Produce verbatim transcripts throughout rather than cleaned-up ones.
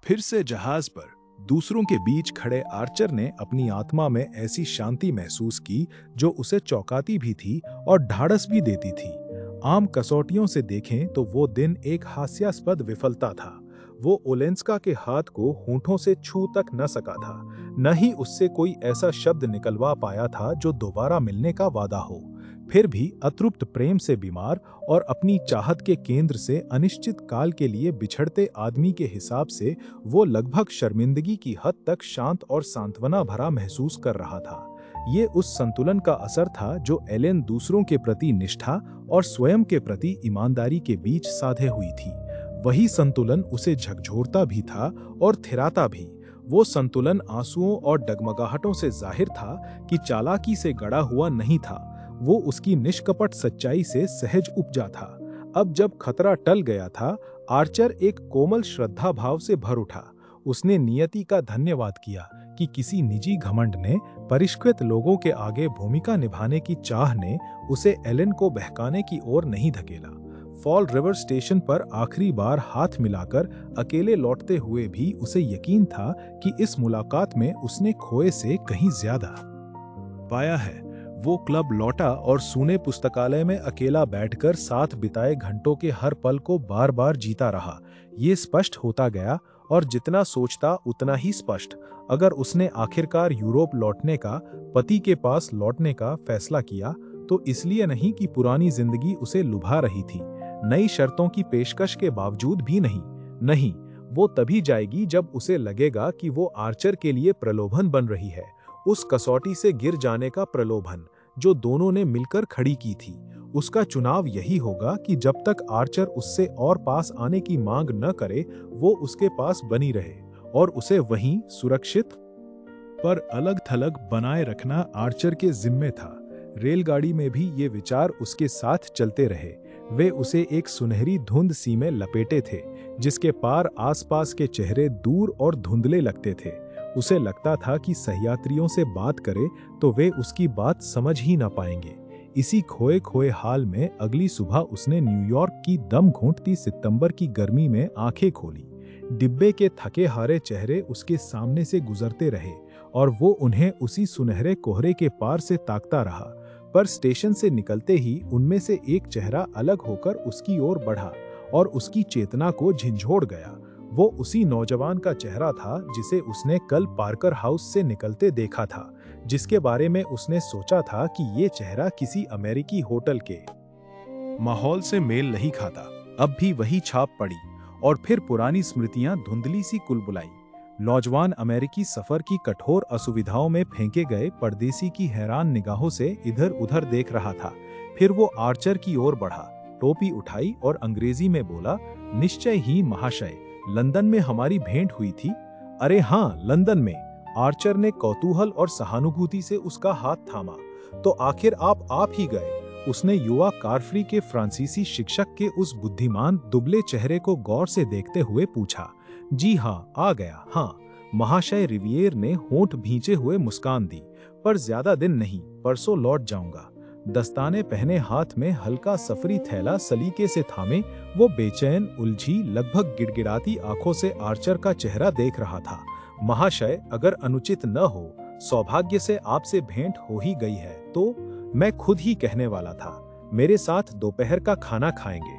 फिर से जहाज पर दूसरों के बीच खड़े आर्चर ने अपनी आत्मा में ऐसी शांति महसूस की जो उसे चौंकाती भी थी और ढाढ़स भी देती थी। आम कसौटियों से देखें तो वो दिन एक हास्यास्पद विफलता था। वो ओलेंस्का के हाथ को होंठों से छू तक न सका था, न ही उससे कोई ऐसा शब्द निकलवा पाया था जो दोबारा मिलने का वादा हो। फिर भी अतृप्त प्रेम से बीमार और अपनी चाहत के केंद्र से अनिश्चित काल के लिए बिछड़ते आदमी के हिसाब से वो लगभग शर्मिंदगी की हद तक शांत और सांत्वना भरा महसूस कर रहा था। ये उस संतुलन का असर था जो एलेन दूसरों के प्रति निष्ठा और स्वयं के प्रति ईमानदारी के बीच साधे हुई थी। वही संतुलन उसे झकझोरता भी था और थिराता भी। वो संतुलन आंसुओं और डगमगाहटों से जाहिर था कि चालाकी से गढ़ा हुआ नहीं था। वो उसकी निष्कपट सच्चाई से सहज उपजा था। अब जब खतरा टल गया था, आर्चर एक कोमल श्रद्धा भाव से भर उठा। उसने नियति का धन्यवाद किया कि किसी निजी घमंड ने, परिष्कृत लोगों के आगे भूमिका निभाने की चाह ने उसे एलेन को बहकाने की ओर नहीं धकेला। फॉल रिवर स्टेशन पर आखिरी बार हाथ मिलाकर अकेले लौटते हुए भी उसे यकीन था कि इस मुलाकात में उसने खोए से कहीं ज्यादा पाया है। वो क्लब लौटा और सूने पुस्तकालय में अकेला बैठकर साथ बिताए घंटों के हर पल को बार बार जीता रहा। ये स्पष्ट होता गया और जितना सोचता उतना ही स्पष्ट। अगर उसने आखिरकार यूरोप लौटने का, पति के पास लौटने का फैसला किया तो इसलिए नहीं कि पुरानी जिंदगी उसे लुभा रही थी, नई शर्तों की पेशकश के बावजूद भी नहीं। नहीं, वो तभी जाएगी जब उसे लगेगा कि वो आर्चर के लिए प्रलोभन बन रही है, उस कसौटी से गिर जाने का प्रलोभन जो दोनों ने मिलकर खड़ी की थी। उसका चुनाव यही होगा कि जब तक आर्चर उससे और पास आने की मांग न करे, वो उसके पास बनी रहे और उसे वहीं सुरक्षित पर अलग थलग बनाए रखना आर्चर के जिम्मे था। रेलगाड़ी में भी ये विचार उसके साथ चलते रहे। वे उसे एक सुनहरी धुंध सी में लपेटे थे, जिसके पार आसपास के चेहरे दूर और धुंधले लगते थे। उसे लगता था कि सहयात्रियों से बात करे तो वे उसकी बात समझ ही ना पाएंगे। इसी खोए खोए हाल में अगली सुबह उसने न्यूयॉर्क की दम घूंटती सितंबर की गर्मी में आंखें खोली। डिब्बे के थके हारे चेहरे उसके सामने से गुजरते रहे और वो उन्हें उसी सुनहरे कोहरे के पार से ताकता रहा। पर स्टेशन से निकलते ही उनमें से एक चेहरा अलग होकर उसकी ओर बढ़ा और उसकी चेतना को झंझोड़ गया। वो उसी नौजवान का चेहरा था जिसे उसने कल पार्कर हाउस से निकलते देखा था, जिसके बारे में उसने सोचा था कि ये चेहरा किसी अमेरिकी होटल के माहौल से मेल नहीं खाता। अब भी वही छाप पड़ी और फिर पुरानी स्मृतियां धुंधली सी कुलबुलाई। नौजवान अमेरिकी सफर की कठोर असुविधाओं में फेंके गए परदेसी की हैरान निगाहों से इधर उधर देख रहा था। फिर वो आर्चर की ओर बढ़ा, टोपी उठाई और अंग्रेजी में बोला, निश्चय ही महाशय, लंदन में हमारी भेंट हुई थी। अरे हाँ, लंदन में। आर्चर ने कौतूहल और सहानुभूति से उसका हाथ थामा। तो आखिर आप आप ही गए? उसने युवा कारफ्री के फ्रांसीसी शिक्षक के उस बुद्धिमान दुबले चेहरे को गौर से देखते हुए पूछा। जी हाँ, आ गया। हाँ, महाशय रिविएर ने होंठ भींचे हुए मुस्कान दी। पर ज्यादा दिन नहीं, परसों लौट जाऊंगा। दस्ताने पहने हाथ में हल्का सफरी थैला सलीके से थामे वो बेचैन, उलझी, लगभग गिड़गिड़ाती आंखों से आर्चर का चेहरा देख रहा था। महाशय, अगर अनुचित न हो, सौभाग्य से आपसे भेंट हो ही गई है तो मैं खुद ही कहने वाला था, मेरे साथ दोपहर का खाना खाएंगे।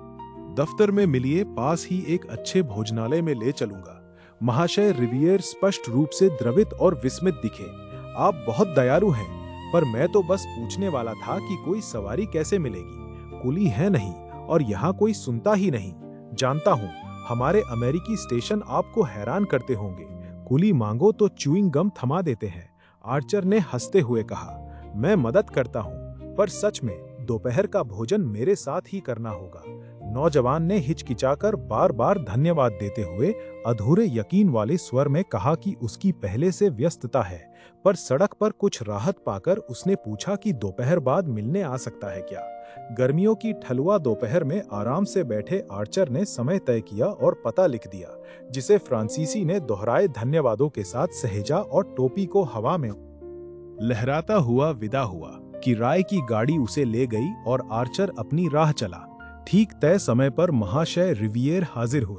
दफ्तर में मिलिए, पास ही एक अच्छे भोजनालय में ले चलूंगा। महाशय रिविएर स्पष्ट रूप से द्रवित और विस्मित दिखे। आप बहुत दयालु हैं, पर मैं तो बस पूछने वाला था कि कोई सवारी कैसे मिलेगी। कुली है नहीं और यहाँ कोई सुनता ही नहीं। जानता हूँ, हमारे अमेरिकी स्टेशन आपको हैरान करते होंगे। कुली मांगो तो च्यूइंग गम थमा देते हैं। आर्चर ने हंसते हुए कहा, मैं मदद करता हूँ, पर सच में दोपहर का भोजन मेरे साथ ही करना होगा। नौजवान ने हिचकिचाकर बार बार धन्यवाद देते हुए अधूरे यकीन वाले स्वर में कहा कि उसकी पहले से व्यस्तता है, पर सड़क पर कुछ राहत पाकर उसने पूछा कि दोपहर बाद मिलने आ सकता है क्या। गर्मियों की ठलुआ दोपहर में आराम से बैठे आर्चर ने समय तय किया और पता लिख दिया, जिसे फ्रांसीसी ने दोहराए धन्यवादों के साथ सहेजा और टोपी को हवा में लहराता हुआ विदा हुआ कि राय की गाड़ी उसे ले गई और आर्चर अपनी राह चला। ठीक तय समय पर महाशय रिविएर हाजिर हुए।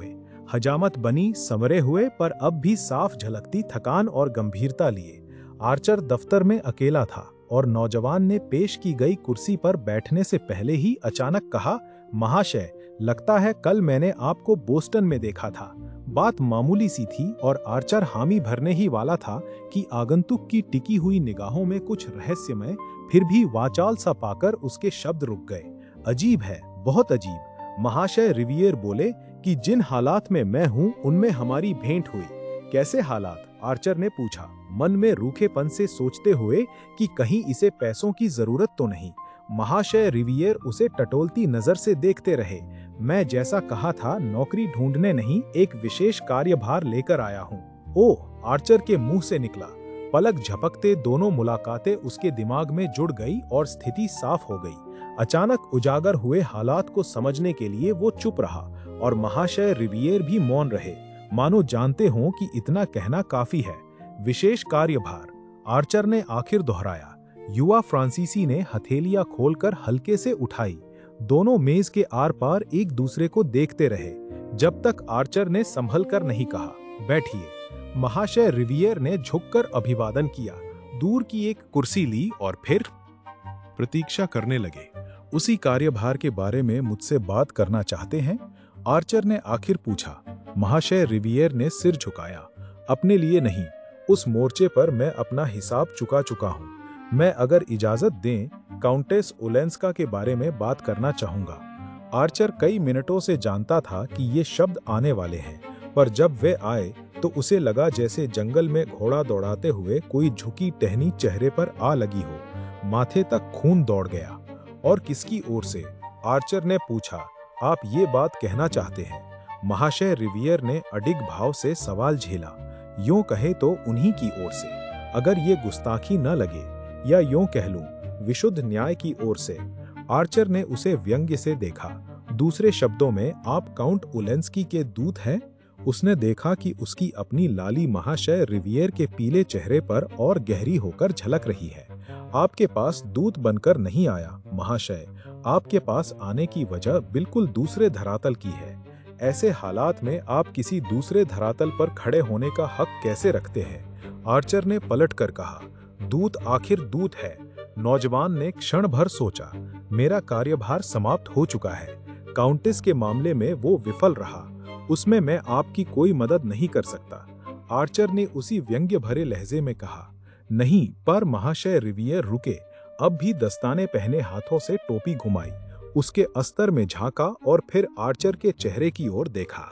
हजामत बनी, समरे हुए पर अब भी साफ झलकती थकान और गंभीरता लिए। आर्चर दफ्तर में अकेला था और नौजवान ने पेश की गई कुर्सी पर बैठने से पहले ही अचानक कहा, महाशय, लगता है कल मैंने आपको बोस्टन में देखा था। बात मामूली सी थी और आर्चर हामी भरने ही वाला था कि आगंतुक की टिकी हुई निगाहों में कुछ रहस्यमय फिर भी वाचाल सा पाकर उसके शब्द रुक गए। अजीब है, बहुत अजीब। महाशय रिवियर बोले कि जिन हालात में मैं हूं उनमें हमारी भेंट हुई। कैसे हालात? आर्चर ने पूछा, मन में रूखेपन से सोचते हुए कि कहीं इसे पैसों की जरूरत तो नहीं। महाशय रिवियर उसे टटोलती नजर से देखते रहे। मैं जैसा कहा था, नौकरी ढूंढने नहीं, एक विशेष कार्यभार लेकर आया हूँ। ओह, आर्चर के मुंह से निकला। पलक झपकते दोनों मुलाकातें उसके दिमाग में जुड़ गई और स्थिति साफ हो गई। अचानक उजागर हुए हालात को समझने के लिए वो चुप रहा और महाशय रिवियर भी मौन रहे, मानो जानते हों कि इतना कहना काफी है। विशेष कार्यभार, आर्चर ने आखिर दोहराया। युवा फ्रांसीसी ने हथेलियां खोलकर हल्के से उठाई। दोनों मेज के आर पार एक दूसरे को देखते रहे, जब तक आर्चर ने संभल कर नहीं कहा, बैठिए। महाशय रिवियर ने झुककर अभिवादन किया, दूर की एक कुर्सी ली और फिर प्रतीक्षा करने लगे। उसी कार्यभार के बारे में मुझसे बात करना चाहते हैं? आर्चर ने आखिर पूछा। महाशय रिवियर ने सिर झुकाया। अपने लिए नहीं, उस मोर्चे पर मैं अपना हिसाब चुका चुका हूँ। मैं अगर इजाजत दें, काउंटेस ओलेंस्का के बारे में बात करना चाहूंगा। आर्चर कई मिनटों से जानता था कि ये शब्द आने वाले हैं, पर जब वे आए तो उसे लगा जैसे जंगल में घोड़ा दौड़ाते हुए कोई झुकी टहनी चेहरे पर आ लगी हो। माथे तक खून दौड़ गया। और किसकी ओर से? आर्चर ने पूछा। आप ये बात कहना चाहते हैं? महाशय रिवियर ने अडिग भाव से सवाल झेला। यूं कहे तो उन्हीं की ओर से, अगर ये गुस्ताखी न लगे, या यूं कह लूं, विशुद्ध न्याय की ओर से। आर्चर ने उसे व्यंग्य से देखा। दूसरे शब्दों में, आप काउंट ओलेंस्की के दूत हैं? उसने देखा कि उसकी अपनी लाली महाशय रिवियर के पीले चेहरे पर और गहरी होकर झलक रही है। आपके पास दूत बनकर नहीं आया महाशय, आपके पास आने की वजह बिल्कुल दूसरे धरातल की है। ऐसे हालात में आप किसी दूसरे धरातल पर खड़े होने का हक कैसे रखते हैं? आर्चर ने पलट कर कहा। दूत आखिर दूत है। नौजवान ने क्षण भर सोचा। मेरा कार्यभार समाप्त हो चुका है। काउंटेस के मामले में वो विफल रहा, उसमें मैं आपकी कोई मदद नहीं कर सकता। आर्चर ने उसी व्यंग्य भरे लहजे में कहा। नहीं, पर महाशय रिवियर रुके। अब भी दस्ताने पहने हाथों से टोपी घुमाई, उसके अस्तर में झांका और फिर आर्चर के चेहरे की ओर देखा।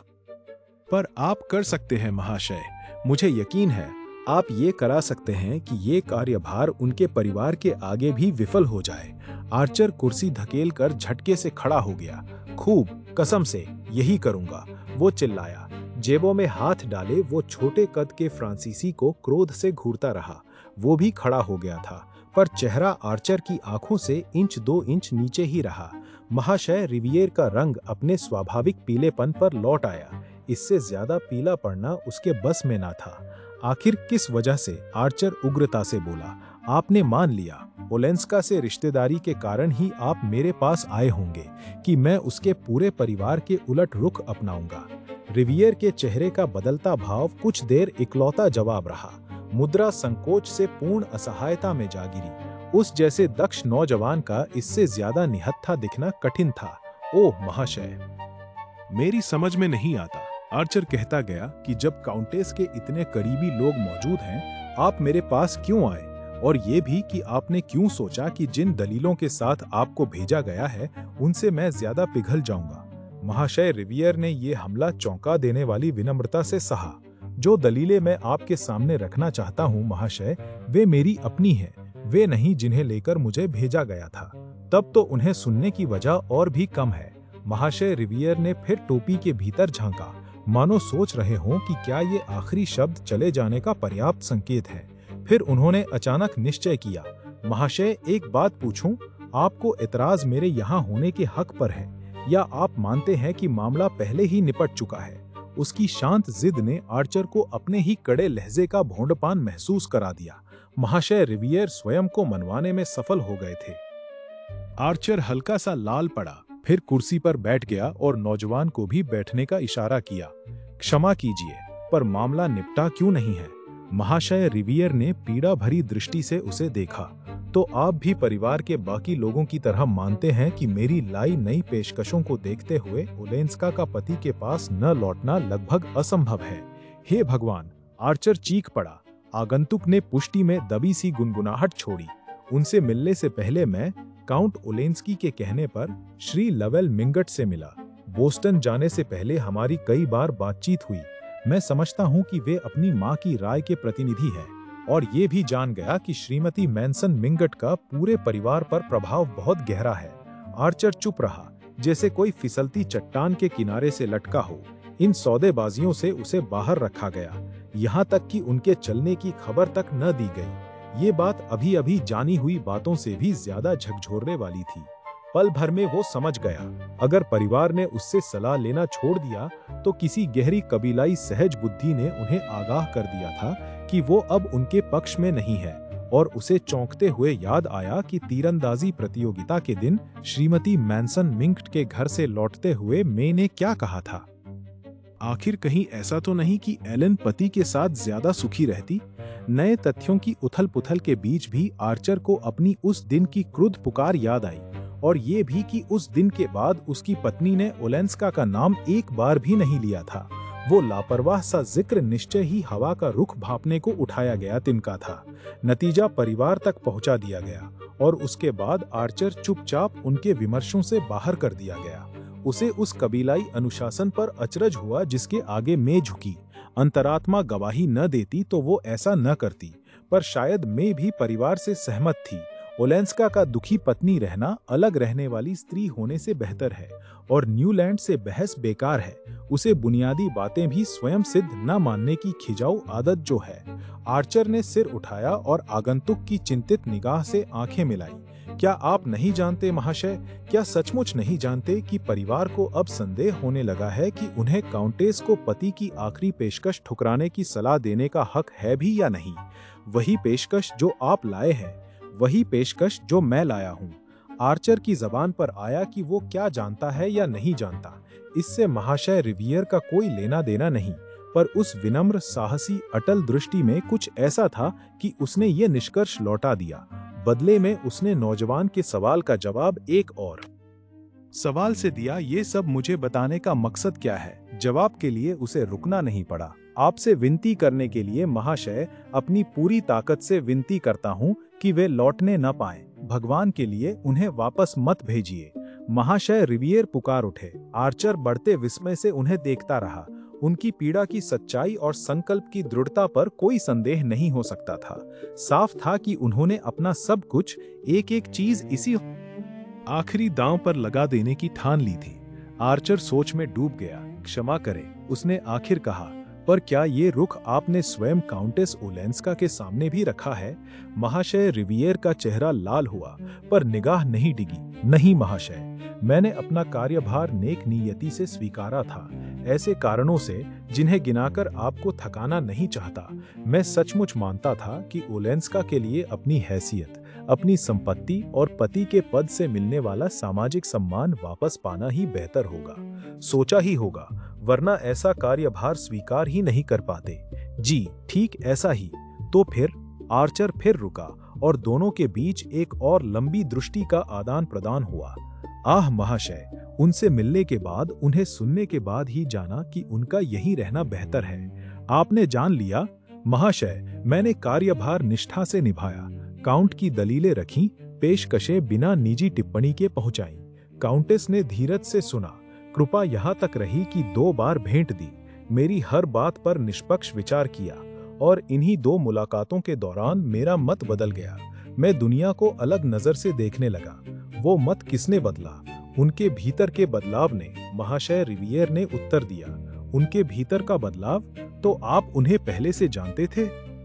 पर आप कर सकते हैं महाशय, मुझे यकीन है आप ये करा सकते हैं कि ये कार्यभार उनके परिवार के आगे भी विफल हो जाए। आर्चर कुर्सी धकेल कर झटके से खड़ा हो गया। खूब, कसम से यही करूंगा, वो चिल्लाया। जेबों में हाथ डाले वो छोटे कद के फ्रांसीसी को क्रोध से घूरता रहा। वो भी खड़ा हो गया था, पर चेहरा आर्चर की आंखों से इंच दो इंच नीचे ही रहा। महाशय रिवियर का रंग अपने स्वाभाविक पीलेपन पर लौट आया। इससे ज्यादा पीला पड़ना उसके बस में ना था। आखिर किस वजह से? आर्चर उग्रता से बोला। आपने मान लिया, ओलेंस्का से रिश्तेदारी के कारण ही आप मेरे पास आए होंगे कि मैं उसके पूरे परिवार के उलट रुख अपनाऊंगा। रिवियर के चेहरे का बदलता भाव कुछ देर इकलौता जवाब रहा। मुद्रा संकोच से पूर्ण असहायता में जा गिरी। उस जैसे दक्ष नौजवान का इससे ज्यादा निहत्था दिखना कठिन था। ओह महाशय, मेरी समझ में नहीं आता। आर्चर कहता गया कि जब काउंटेस के इतने करीबी लोग मौजूद हैं, आप मेरे पास क्यों आए? और ये भी कि आपने क्यों सोचा कि जिन दलीलों के साथ आपको भेजा गया है उनसे मैं ज्यादा पिघल जाऊंगा। महाशय रिवियर ने ये हमला चौंका देने वाली विनम्रता से सहा। जो दलीलें मैं आपके सामने रखना चाहता हूँ महाशय, वे मेरी अपनी हैं, वे नहीं जिन्हें लेकर मुझे भेजा गया था। तब तो उन्हें सुनने की वजह और भी कम है। महाशय रिवियर ने फिर टोपी के भीतर झांका, मानो सोच रहे हों कि क्या ये आखिरी शब्द चले जाने का पर्याप्त संकेत है। फिर उन्होंने अचानक निश्चय किया। महाशय, एक बात पूछूं? आपको एतराज मेरे यहाँ होने के हक पर है, या आप मानते हैं कि मामला पहले ही निपट चुका है? उसकी शांत जिद ने आर्चर को अपने ही कड़े लहजे का भोंडपान महसूस करा दिया। महाशय रिवियर स्वयं को मनवाने में सफल हो गए थे। आर्चर हल्का सा लाल पड़ा, फिर कुर्सी पर बैठ गया और नौजवान को भी बैठने का इशारा किया। क्षमा कीजिए, पर मामला निपटा क्यों नहीं है? महाशय रिवियर ने पीड़ा भरी दृष्टि से उसे देखा। तो आप भी परिवार के बाकी लोगों की तरह मानते हैं कि मेरी लाई नई पेशकशों को देखते हुए ओलेंस्का का पति के पास न लौटना लगभग असंभव है? हे भगवान! आर्चर चीख पड़ा। आगंतुक ने पुष्टि में दबी सी गुनगुनाहट छोड़ी। उनसे मिलने से पहले मैं काउंट ओलेंस्की के कहने पर श्री लवेल मिंगट से मिला। बोस्टन जाने से पहले हमारी कई बार बातचीत हुई। मैं समझता हूं कि वे अपनी मां की राय के प्रतिनिधि हैं, और ये भी जान गया कि श्रीमती मैनसन मिंगट का पूरे परिवार पर प्रभाव बहुत गहरा है। आर्चर चुप रहा, जैसे कोई फिसलती चट्टान के किनारे से लटका हो। इन सौदेबाजियों से उसे बाहर रखा गया, यहाँ तक कि उनके चलने की खबर तक न दी गई। ये बात अभी अभी जानी हुई बातों से भी ज्यादा झकझोरने वाली थी। पल भर में वो समझ गया, अगर परिवार ने उससे सलाह लेना छोड़ दिया तो किसी गहरी कबीलाई सहज बुद्धि ने उन्हें आगाह कर दिया था कि वो अब उनके पक्ष में नहीं है। और उसे चौंकते हुए याद आया कि तीरंदाजी प्रतियोगिता के दिन श्रीमती मैनसन मिंगट के घर से लौटते हुए मे ने क्या कहा था। आखिर कहीं ऐसा तो नहीं कि एलन पति के साथ ज्यादा सुखी रहती? नए तथ्यों की उथल-पुथल के बीच भी आर्चर को अपनी उस दिन की क्रुद्ध पुकार याद आई, और ये भी कि उस दिन के बाद उसकी पत्नी ने ओलेंस्का का नाम एक बार भी नहीं लिया था। वो लापरवाह सा जिक्र निश्चय ही हवा का रुख भांपने को उठाया गया तिनका था। नतीजा परिवार तक पहुंचा दिया गया, और उसके बाद आर्चर चुपचाप उनके विमर्शों से बाहर कर दिया गया। उसे उस कबीलाई अनुशासन पर अचरज हुआ जिसके आगे मैं झुकी। अंतरात्मा गवाही न देती तो वो ऐसा न करती, पर शायद मैं भी परिवार से सहमत थी। ओलेंस्का का दुखी पत्नी रहना अलग रहने वाली स्त्री होने से बेहतर है, और न्यूलैंड से बहस बेकार है। उसे बुनियादी बातें भी स्वयं सिद्ध न मानने की खिजाऊ आदत जो है। आर्चर ने सिर उठाया और आगंतुक की चिंतित निगाह से आंखें मिलाई। क्या आप नहीं जानते महाशय, क्या सचमुच नहीं जानते कि परिवार को अब संदेह होने लगा है कि उन्हें काउंटेस को पति की आखिरी पेशकश ठुकराने की सलाह देने का हक है भी या नहीं? वही पेशकश जो आप लाए हैं, वही पेशकश जो मैं लाया हूँ। आर्चर की जबान पर आया कि वो क्या जानता है या नहीं जानता, इससे महाशय रिवियर का कोई लेना देना नहीं, पर उस विनम्र, साहसी, अटल दृष्टि में कुछ ऐसा था कि उसने ये निष्कर्ष लौटा दिया। बदले में उसने नौजवान के सवाल का जवाब एक और सवाल से दिया। ये सब मुझे बताने का मकसद क्या है? जवाब के लिए उसे रुकना नहीं पड़ा। आपसे विनती करने के लिए महाशय, अपनी पूरी ताकत से विनती करता हूँ कि वे लौटने न पाएं। भगवान के लिए उन्हें वापस मत भेजिए। महाशय रिवियर पुकार उठे। आर्चर बढ़ते विस्मय से उन्हें देखता रहा। उनकी पीड़ा की सच्चाई और संकल्प की दृढ़ता पर कोई संदेह नहीं हो सकता था। साफ था कि उन्होंने अपना सब कुछ, एक एक चीज इसी आखिरी दांव पर लगा देने की ठान ली थी। आर्चर सोच में डूब गया। क्षमा करें, उसने आखिर कहा, पर क्या ये रुख आपने स्वयं काउंटेस ओलेंस्का के सामने भी रखा है? महाशय रिवियर का चेहरा लाल हुआ, पर निगाह नहीं डिगी। नहीं महाशय, मैंने अपना कार्यभार नेक नियति से स्वीकारा था, ऐसे कारणों से जिन्हें गिनाकर आपको थकाना नहीं चाहता। मैं सचमुच मानता था कि ओलेंस्का के लिए अपनी हैसियत, अपनी संपत्ति और पति के पद से मिलने वाला सामाजिक सम्मान वापस पाना ही बेहतर होगा। सोचा ही होगा, वरना ऐसा कार्यभार स्वीकार ही नहीं कर पाते। जी ठीक ऐसा ही। तो फिर? आर्चर फिर रुका, और दोनों के बीच एक और लंबी दृष्टि का आदान प्रदान हुआ। आह महाशय, उनसे मिलने के बाद, उन्हें सुनने के बाद ही जाना कि उनका यहीं रहना बेहतर है। आपने जान लिया? महाशय, मैंने कार्यभार निष्ठा से निभाया। काउंट की दलीलें रखीं, पेशकशें बिना निजी टिप्पणी के पहुंचाईं। काउंटेस ने धीरज से सुना। कृपा यहाँ तक रही कि दो बार भेंट दी, मेरी हर बात पर निष्पक्ष विचार किया, और इन्हीं दो मुलाकातों के दौरान मेरा मत बदल गया। मैं दुनिया को अलग नजर से देखने लगा। वो मत किसने बदला? उनके भीतर के बदलाव ने, महाशय रिवियर ने उत्तर दिया। उनके भीतर का बदलाव? तो आप उन्हें पहले से जानते थे?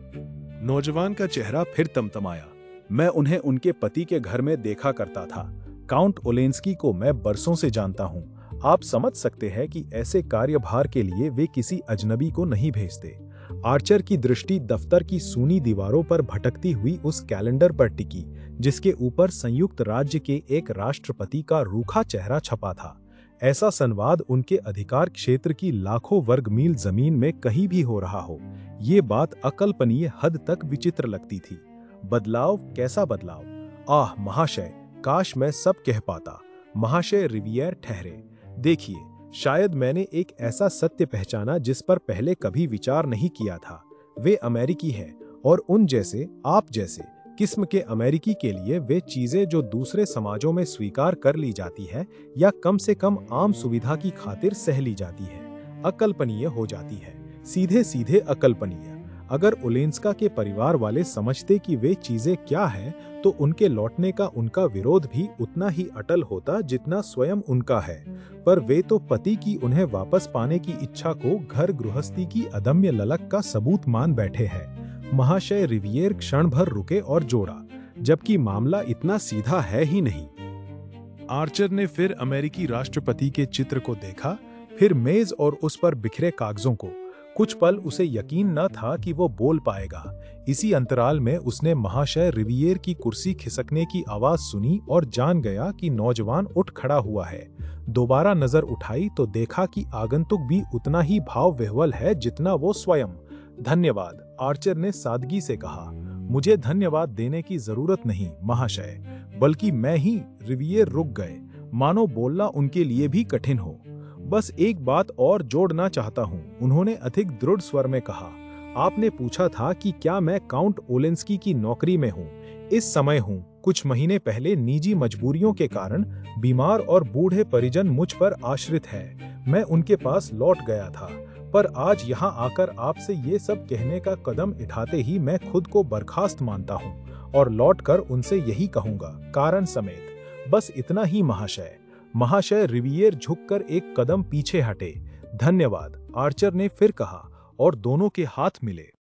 नौजवान का चेहरा फिर तमतमाया। मैं उन्हें उनके पति के घर में देखा करता था। काउंट ओलेंस्की को मैं बरसों से जानता हूँ। आप समझ सकते हैं कि ऐसे कार्यभार के लिए वे किसी अजनबी को नहीं भेजते। आर्चर की दृष्टि दफ्तर की सूनी दीवारों पर भटकती हुई उस कैलेंडर पर टिकी, जिसके ऊपर संयुक्त राज्य के एक राष्ट्रपति का रूखा चेहरा छपा था। ऐसा संवाद उनके अधिकार क्षेत्र की लाखों वर्ग मील जमीन में कहीं भी हो रहा हो, ये बात अकल्पनीय हद तक विचित्र लगती थी। बदलाव, कैसा बदलाव? आह महाशय, काश मैं सब कह पाता। महाशय रिवियर ठहरे। देखिए, शायद मैंने एक ऐसा सत्य पहचाना जिस पर पहले कभी विचार नहीं किया था। वे अमेरिकी हैं, और उन जैसे, आप जैसे किस्म के अमेरिकी के लिए वे चीजें जो दूसरे समाजों में स्वीकार कर ली जाती है या कम से कम आम सुविधा की खातिर सह ली जाती है, अकल्पनीय हो जाती है। सीधे सीधे अकल्पनीय। अगर ओलेंस्का के परिवार वाले समझते कि वे चीजें क्या हैं, तो उनके लौटने का उनका विरोध भी उतना ही अटल होता जितना स्वयं उनका है। पर वे तो पति की उन्हें वापस पाने की इच्छा को घर गृहस्थी की अदम्य ललक का सबूत मान बैठे हैं। महाशय रिवियर क्षण भर रुके और जोड़ा, जबकि मामला इतना सीधा है ही नहीं। आर्चर ने फिर अमेरिकी राष्ट्रपति के चित्र को देखा, फिर मेज और उस पर बिखरे कागजों को। कुछ पल उसे यकीन न था कि वो बोल पाएगा। इसी अंतराल में उसने महाशय रिवियर की कुर्सी खिसकने की आवाज सुनी और जान गया कि नौजवान उठ खड़ा हुआ है। दोबारा नजर उठाई तो देखा कि आगंतुक भी उतना ही भाव विह्वल है जितना वो स्वयं। धन्यवाद, आर्चर ने सादगी से कहा। मुझे धन्यवाद देने की जरूरत नहीं महाशय, बल्कि मैं ही। रिवियर रुक गए, मानो बोलना उनके लिए भी कठिन हो। बस एक बात और जोड़ना चाहता हूं, उन्होंने अधिक दृढ़ स्वर में कहा। आपने पूछा था कि क्या मैं काउंट ओलेंस्की की नौकरी में हूं। इस समय हूं। कुछ महीने पहले निजी मजबूरियों के कारण बीमार और बूढ़े परिजन मुझ पर आश्रित है। मैं उनके पास लौट गया था, पर आज यहाँ आकर आपसे ये सब कहने का कदम उठाते ही मैं खुद को बर्खास्त मानता हूँ और लौटकर उनसे यही कहूँगा, कारण समेत। बस इतना ही महाशय। महाशय रिवियर झुककर एक कदम पीछे हटे। धन्यवाद, आर्चर ने फिर कहा, और दोनों के हाथ मिले।